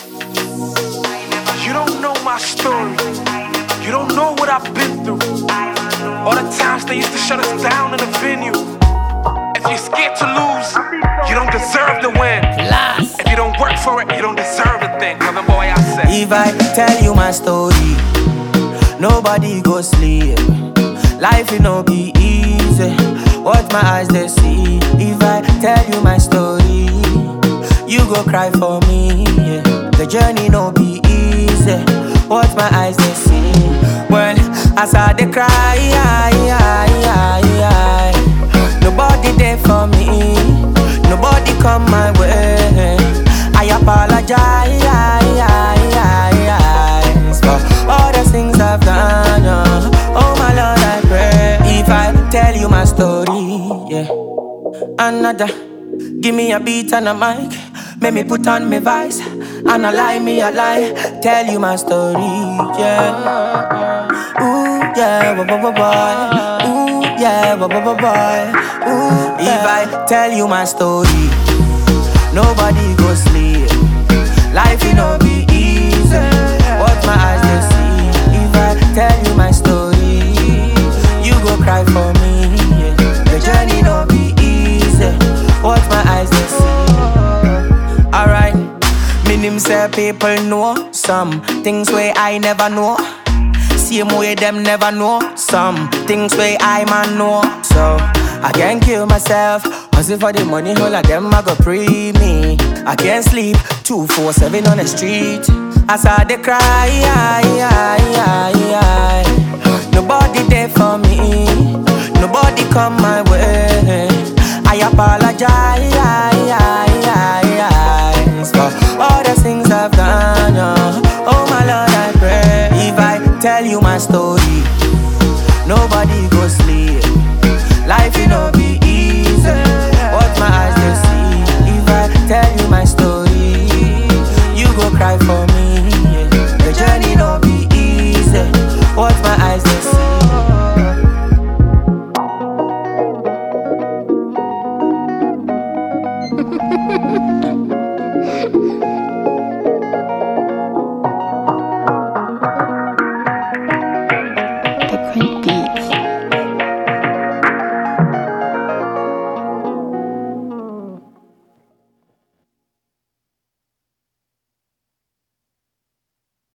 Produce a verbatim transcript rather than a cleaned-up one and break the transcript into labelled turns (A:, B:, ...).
A: You don't know my story. You don't know what I've been through. All the times they used to shut us down in the venue. If you're scared to lose, you don't deserve to win. If you don't work for it, you don't deserve a thing. Come on, boy, I said.
B: If I tell you my story, nobody go sleep. Life it no be easy. What my eyes they see. If I tell you my story, you go cry for me. Yeah. The journey no be easy. What my eyes they see. Well, as I they cry, I, I, I, I. Nobody there for me. Nobody come my way. I apologize I, I, I, for all the things I've done. Uh. Oh my Lord, I pray. If I tell you my story, yeah. Another, give me a beat and a mic. Make me put on my voice. And a lie, me a lie. Tell you my story, yeah. Ooh, yeah, boy, boy, boy. Ooh, yeah, boy, boy, boy. Ooh, yeah. If I tell you my story, nobody go sleep. Life it no be easy. What my eyes they see. If I tell you my story, you go cry for me. Yeah. The journey no be easy. What my eyes they see. Alright, minim say people know some things where I never know. Same way them never know some things where I man know. So I can't kill myself. Hustle for the money, all of them I go pre me. I can't sleep, two four seven on the street. As I they cry, I, I, I, I. Nobody there for me. Nobody come my way. I apologize I, I, I, I, for all the things I've done. Uh. Oh my Lord, I pray. If I tell you my story,